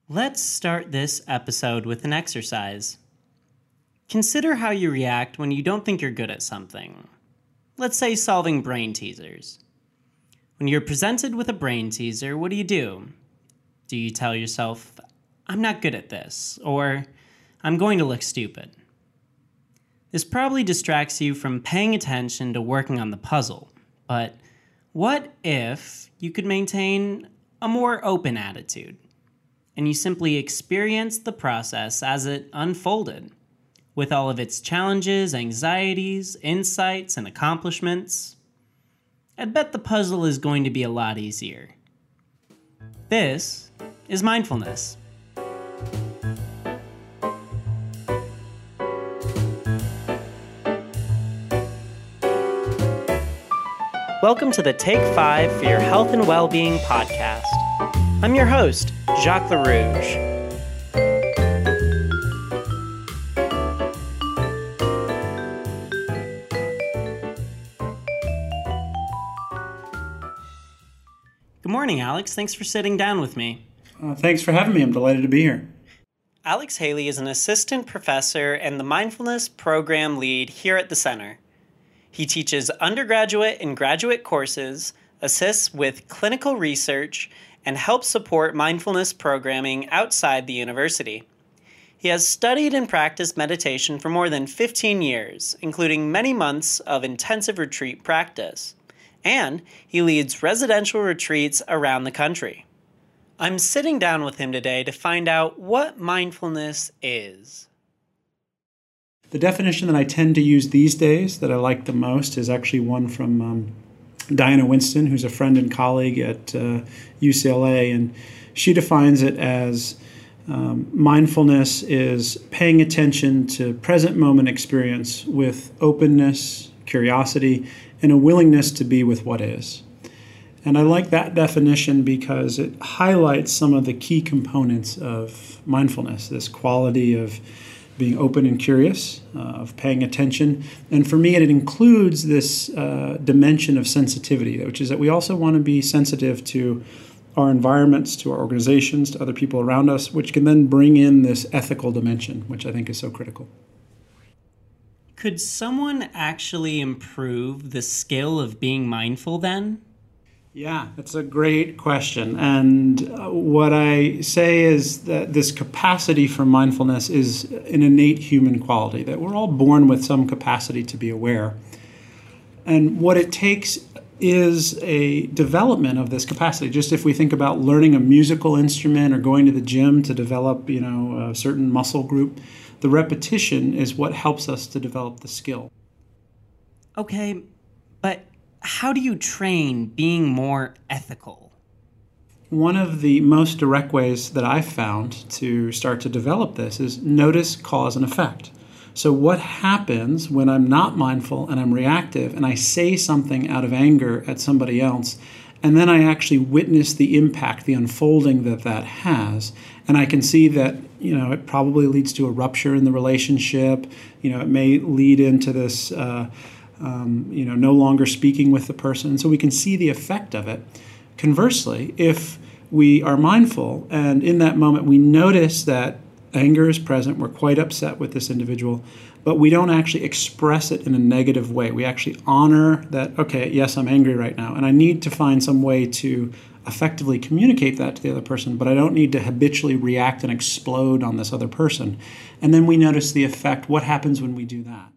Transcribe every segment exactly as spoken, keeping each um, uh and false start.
Let's start this episode with an exercise. Consider how you react when you don't think you're good at something. Let's say solving brain teasers. When you're presented with a brain teaser, what do you do? Do you tell yourself, I'm not good at this, or I'm going to look stupid? This probably distracts you from paying attention to working on the puzzle, but what if you could maintain a more open attitude, and you simply experienced the process as it unfolded, with all of its challenges, anxieties, insights, and accomplishments? I'd bet the puzzle is going to be a lot easier. This is mindfulness. Welcome to the Take Five for Your Health and Wellbeing podcast. I'm your host, Jacques LaRouge. Good morning, Alex. Thanks for sitting down with me. Uh, thanks for having me. I'm delighted to be here. Alex Haley is an assistant professor and the mindfulness program lead here at the center. He teaches undergraduate and graduate courses, assists with clinical research, and helps support mindfulness programming outside the university. He has studied and practiced meditation for more than fifteen years, including many months of intensive retreat practice. And he leads residential retreats around the country. I'm sitting down with him today to find out what mindfulness is. The definition that I tend to use these days that I like the most is actually one from um, Diana Winston, who's a friend and colleague at uh, U C L A, and she defines it as um, mindfulness is paying attention to present moment experience with openness, curiosity, and a willingness to be with what is. And I like that definition because it highlights some of the key components of mindfulness, this quality of being open and curious, uh, of paying attention. And for me, it includes this uh, dimension of sensitivity, which is that we also want to be sensitive to our environments, to our organizations, to other people around us, which can then bring in this ethical dimension, which I think is so critical. Could someone actually improve the skill of being mindful then? Yeah, that's a great question. And uh, what I say is that this capacity for mindfulness is an innate human quality, that we're all born with some capacity to be aware. And what it takes is a development of this capacity. Just if we think about learning a musical instrument or going to the gym to develop, you know, a certain muscle group, the repetition is what helps us to develop the skill. Okay, but how do you train being more ethical? One of the most direct ways that I've found to start to develop this is notice cause and effect. So what happens when I'm not mindful and I'm reactive and I say something out of anger at somebody else, and then I actually witness the impact, the unfolding that that has, and I can see that, you know, it probably leads to a rupture in the relationship. You know, it may lead into this uh, Um, you know, no longer speaking with the person. And so we can see the effect of it. Conversely, if we are mindful and in that moment we notice that anger is present, we're quite upset with this individual, but we don't actually express it in a negative way. We actually honor that, okay, yes, I'm angry right now, and I need to find some way to effectively communicate that to the other person, but I don't need to habitually react and explode on this other person. And then we notice the effect. What happens when we do that?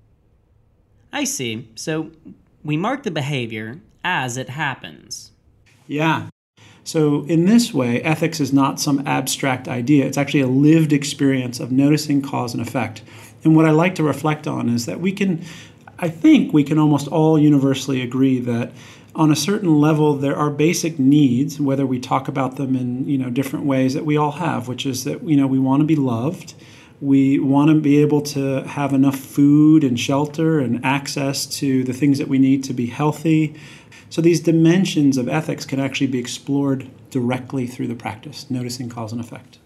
I see. So we mark the behavior as it happens. Yeah. So in this way, ethics is not some abstract idea. It's actually a lived experience of noticing cause and effect. And what I like to reflect on is that we can, I think we can almost all universally agree that on a certain level, there are basic needs, whether we talk about them in, you know, different ways that we all have, which is that, you know, we want to be loved. We want to be able to have enough food and shelter and access to the things that we need to be healthy. So these dimensions of ethics can actually be explored directly through the practice, noticing cause and effect.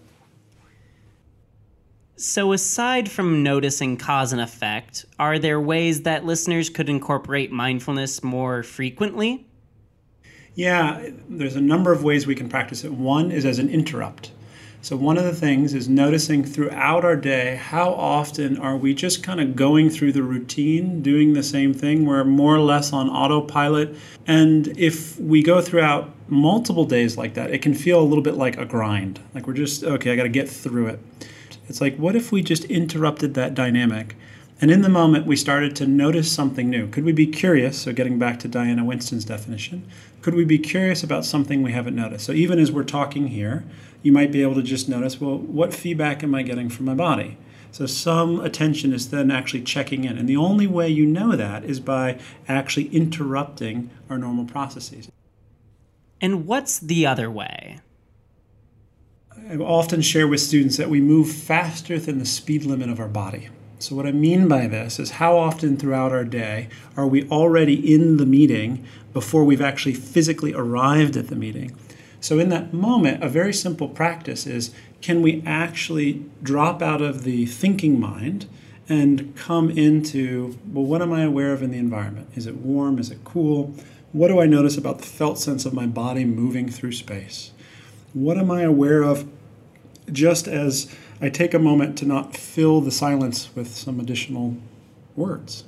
So aside from noticing cause and effect, are there ways that listeners could incorporate mindfulness more frequently? Yeah, there's a number of ways we can practice it. One is as an interrupt. So one of the things is noticing throughout our day, how often are we just kind of going through the routine, doing the same thing? We're more or less on autopilot. And if we go throughout multiple days like that, it can feel a little bit like a grind. Like we're just, okay, I got to get through it. It's like, what if we just interrupted that dynamic? And in the moment, we started to notice something new. Could we be curious? So getting back to Diana Winston's definition, could we be curious about something we haven't noticed? So even as we're talking here, you might be able to just notice, well, what feedback am I getting from my body? So some attention is then actually checking in. And the only way you know that is by actually interrupting our normal processes. And what's the other way? I often share with students that we move faster than the speed limit of our body. So what I mean by this is how often throughout our day are we already in the meeting before we've actually physically arrived at the meeting? So in that moment, a very simple practice is, can we actually drop out of the thinking mind and come into, well, what am I aware of in the environment? Is it warm? Is it cool? What do I notice about the felt sense of my body moving through space? What am I aware of just as I take a moment to not fill the silence with some additional words?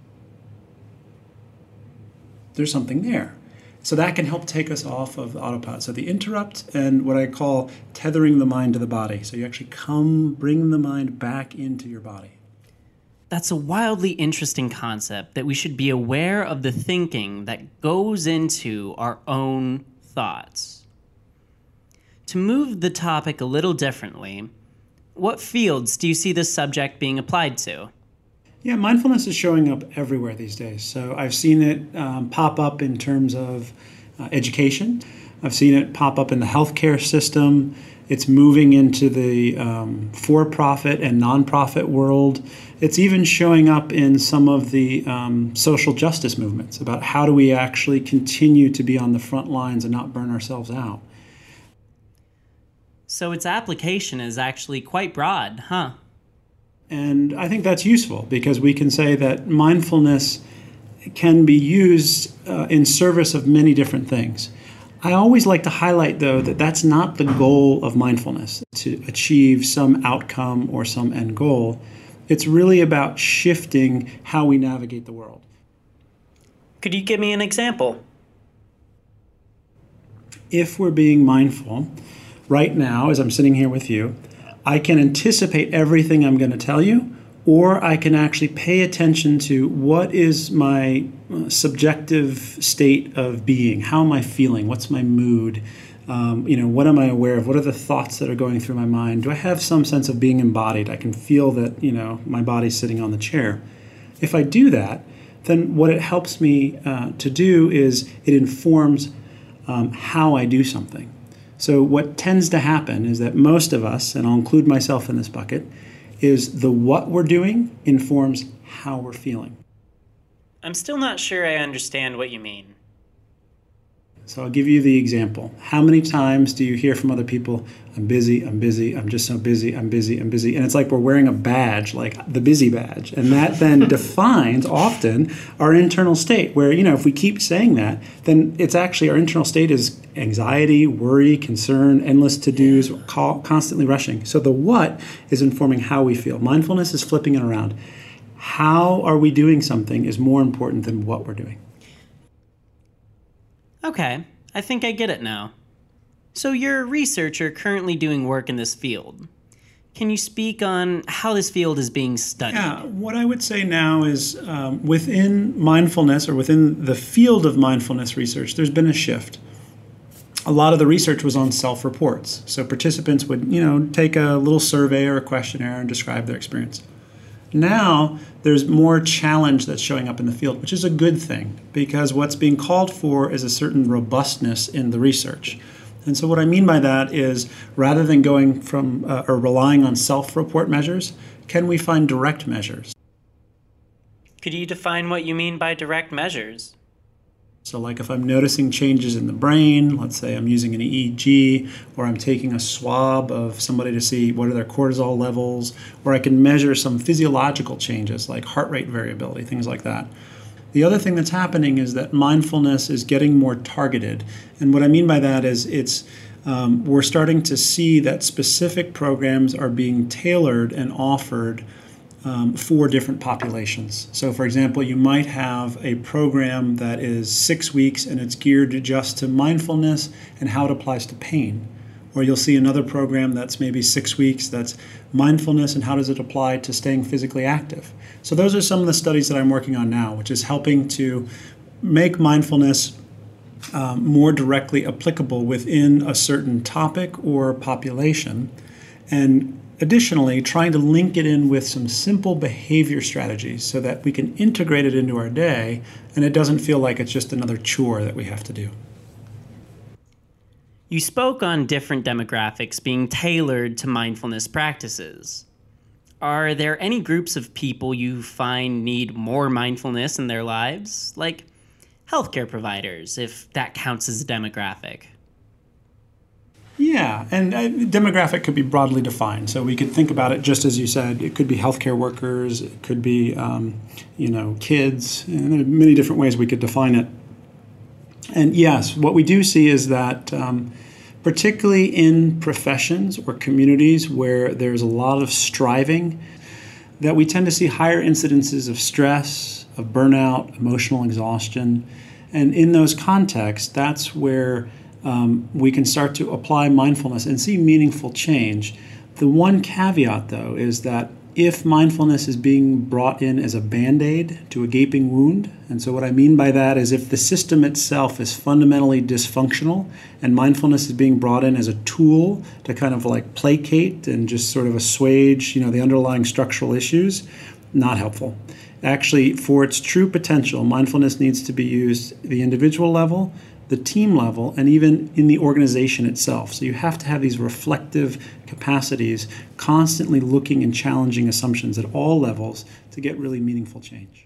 There's something there. So that can help take us off of the autopilot. So the interrupt and what I call tethering the mind to the body. So you actually come, bring the mind back into your body. That's a wildly interesting concept, that we should be aware of the thinking that goes into our own thoughts. To move the topic a little differently, what fields do you see this subject being applied to? Yeah, mindfulness is showing up everywhere these days. So I've seen it um, pop up in terms of uh, education. I've seen it pop up in the healthcare system. It's moving into the um, for-profit and nonprofit world. It's even showing up in some of the um, social justice movements about how do we actually continue to be on the front lines and not burn ourselves out. So its application is actually quite broad, huh? And I think that's useful because we can say that mindfulness can be used uh, in service of many different things. I always like to highlight, though, that that's not the goal of mindfulness, to achieve some outcome or some end goal. It's really about shifting how we navigate the world. Could you give me an example? If we're being mindful, right now, as I'm sitting here with you, I can anticipate everything I'm going to tell you, or I can actually pay attention to what is my subjective state of being. How am I feeling? What's my mood? Um, you know, what am I aware of? What are the thoughts that are going through my mind? Do I have some sense of being embodied? I can feel that, you know, my body's sitting on the chair. If I do that, then what it helps me uh, to do is it informs um, how I do something. So what tends to happen is that most of us, and I'll include myself in this bucket, is the what we're doing informs how we're feeling. I'm still not sure I understand what you mean. So I'll give you the example. How many times do you hear from other people, I'm busy, I'm busy, I'm just so busy, I'm busy, I'm busy. And it's like we're wearing a badge, like the busy badge. And that then defines often our internal state where, you know, if we keep saying that, then it's actually our internal state is anxiety, worry, concern, endless to-dos, constantly rushing. So the what is informing how we feel. Mindfulness is flipping it around. How are we doing something is more important than what we're doing. Okay, I think I get it now. So you're a researcher currently doing work in this field. Can you speak on how this field is being studied? Yeah, what I would say now is um, within mindfulness or within the field of mindfulness research, there's been a shift. A lot of the research was on self-reports. So participants would, you know, take a little survey or a questionnaire and describe their experience. Now, there's more challenge that's showing up in the field, which is a good thing, because what's being called for is a certain robustness in the research. And so what I mean by that is, rather than going from uh, or relying on self-report measures, can we find direct measures? Could you define what you mean by direct measures? So like if I'm noticing changes in the brain, let's say I'm using an E E G, or I'm taking a swab of somebody to see what are their cortisol levels, or I can measure some physiological changes like heart rate variability, things like that. The other thing that's happening is that mindfulness is getting more targeted. And what I mean by that is it's um, we're starting to see that specific programs are being tailored and offered um, for different populations. So, for example, you might have a program that is six weeks and it's geared just to mindfulness and how it applies to pain. Or you'll see another program that's maybe six weeks that's mindfulness and how does it apply to staying physically active. So those are some of the studies that I'm working on now, which is helping to make mindfulness um, more directly applicable within a certain topic or population. And additionally, trying to link it in with some simple behavior strategies so that we can integrate it into our day and it doesn't feel like it's just another chore that we have to do. You spoke on different demographics being tailored to mindfulness practices. Are there any groups of people you find need more mindfulness in their lives? Like healthcare providers, if that counts as a demographic. Yeah, and uh, demographic could be broadly defined. So we could think about it just as you said. It could be healthcare workers. It could be, um, you know, kids. And there are many different ways we could define it. And yes, what we do see is that um, particularly in professions or communities where there's a lot of striving, that we tend to see higher incidences of stress, of burnout, emotional exhaustion. And in those contexts, that's where um, we can start to apply mindfulness and see meaningful change. The one caveat, though, is that if mindfulness is being brought in as a Band-Aid to a gaping wound, and so what I mean by that is if the system itself is fundamentally dysfunctional and mindfulness is being brought in as a tool to kind of like placate and just sort of assuage, you know, the underlying structural issues, not helpful. Actually, for its true potential, mindfulness needs to be used at the individual level, the team level, and even in the organization itself. So you have to have these reflective capacities, constantly looking and challenging assumptions at all levels to get really meaningful change.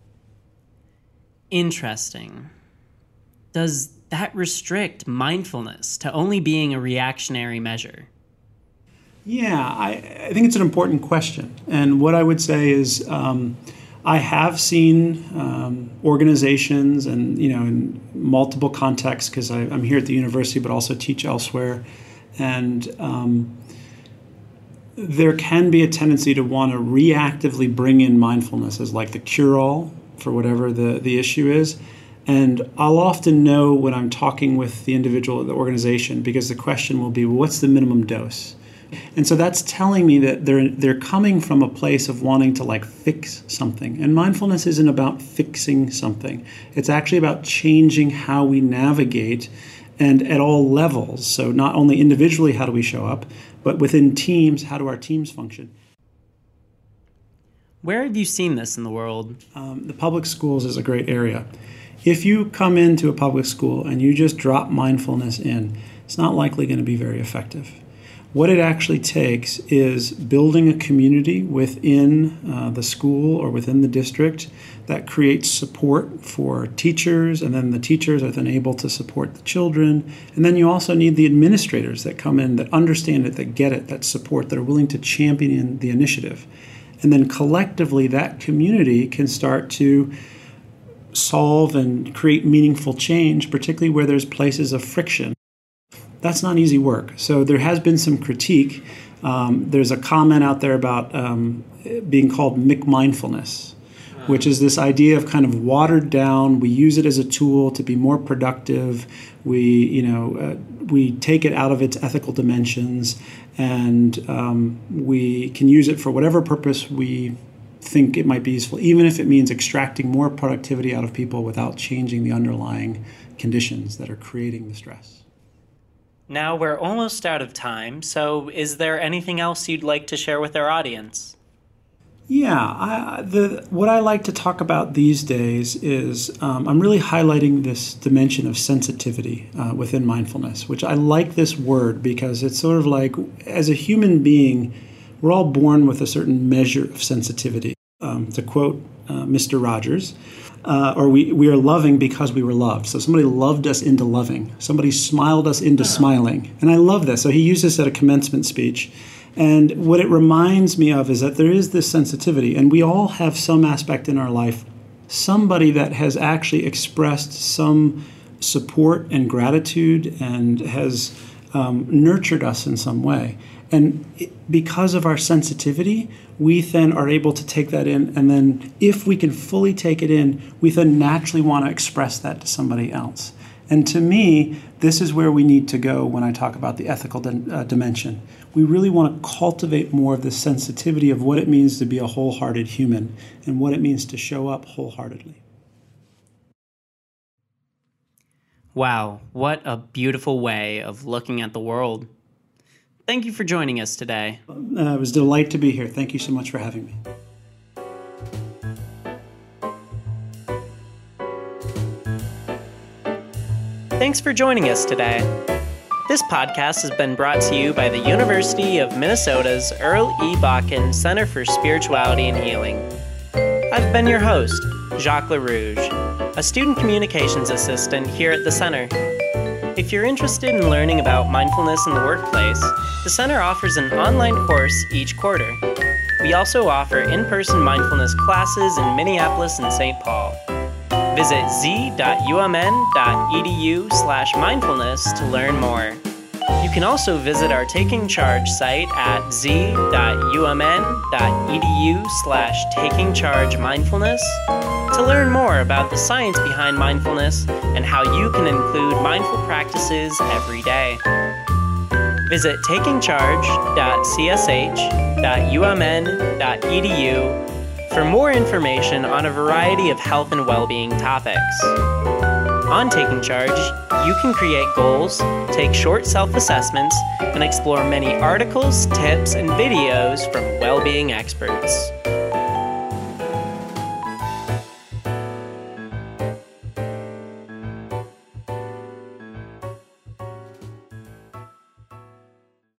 Interesting. Does that restrict mindfulness to only being a reactionary measure? Yeah, I, I think it's an important question. And what I would say is, um, I have seen um, organizations and, you know, in multiple contexts, because I'm here at the university but also teach elsewhere, and um, there can be a tendency to want to reactively bring in mindfulness as like the cure-all for whatever the, the issue is. And I'll often know when I'm talking with the individual at the organization, because the question will be, well, what's the minimum dose? And so that's telling me that they're they're coming from a place of wanting to like fix something. And mindfulness isn't about fixing something. It's actually about changing how we navigate and at all levels. So not only individually, how do we show up, but within teams, how do our teams function? Where have you seen this in the world? Um, the public schools is a great area. If you come into a public school and you just drop mindfulness in, it's not likely going to be very effective. What it actually takes is building a community within uh, the school or within the district that creates support for teachers, and then the teachers are then able to support the children. And then you also need the administrators that come in, that understand it, that get it, that support, that are willing to champion the initiative. And then collectively, that community can start to solve and create meaningful change, particularly where there's places of friction. That's not easy work. So there has been some critique. Um, there's a comment out there about um, being called McMindfulness, which is this idea of kind of watered down. We use it as a tool to be more productive. We, you know, uh, we take it out of its ethical dimensions, and um, we can use it for whatever purpose we think it might be useful, even if it means extracting more productivity out of people without changing the underlying conditions that are creating the stress. Now we're almost out of time, so is there anything else you'd like to share with our audience? Yeah, I, the, what I like to talk about these days is um, I'm really highlighting this dimension of sensitivity uh, within mindfulness, which I like this word because it's sort of like, as a human being, we're all born with a certain measure of sensitivity. Um, to quote uh, Mister Rogers, uh, or we, we are loving because we were loved. So somebody loved us into loving. Somebody smiled us into smiling. And I love this. So he used this at a commencement speech. And what it reminds me of is that there is this sensitivity, and we all have some aspect in our life, somebody that has actually expressed some support and gratitude and has um, nurtured us in some way. And it, because of our sensitivity, we then are able to take that in. And then if we can fully take it in, we then naturally want to express that to somebody else. And to me, this is where we need to go when I talk about the ethical di- uh, dimension. We really want to cultivate more of the sensitivity of what it means to be a wholehearted human and what it means to show up wholeheartedly. Wow, what a beautiful way of looking at the world. Thank you for joining us today. Uh, it was a delight to be here. Thank you so much for having me. Thanks for joining us today. This podcast has been brought to you by the University of Minnesota's Earl E. Bakken Center for Spirituality and Healing. I've been your host, Jacques LaRouge, a student communications assistant here at the center. If you're interested in learning about mindfulness in the workplace, the center offers an online course each quarter. We also offer in-person mindfulness classes in Minneapolis and Saint Paul. Visit z.umn.edu slash mindfulness to learn more. You can also visit our Taking Charge site at z.umn.edu slash taking charge mindfulness to learn more about the science behind mindfulness and how you can include mindful practices every day. Visit taking charge dot c s h dot u m n dot e d u for more information on a variety of health and well-being topics. On Taking Charge, you can create goals, take short self-assessments, and explore many articles, tips, and videos from well-being experts.